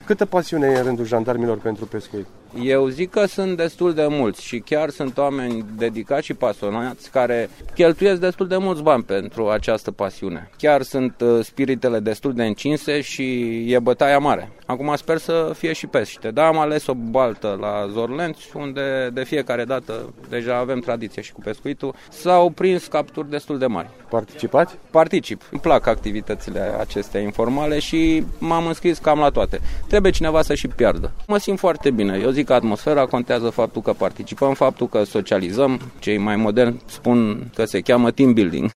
Câtă pasiune e în rândul jandarmilor pentru pescuit? Eu zic că sunt destul de mulți și chiar sunt oameni dedicați și pasionați care cheltuiesc destul de mulți bani pentru această pasiune. Chiar sunt spiritele destul de încinse și e bătaia mare. Acum sper să fie și pește. Da, am ales o baltă la Zorlenț, unde de fiecare dată deja avem tradiție și cu pescuitul. S-au prins capturi destul de mari. Participați? Particip. Îmi plac activitățile acestea informale și m-am înscris cam la toate. Trebuie cineva să și piardă. Mă simt foarte bine. Eu zic că atmosfera contează, faptul că participăm, faptul că socializăm. Cei mai moderni spun că se cheamă team building.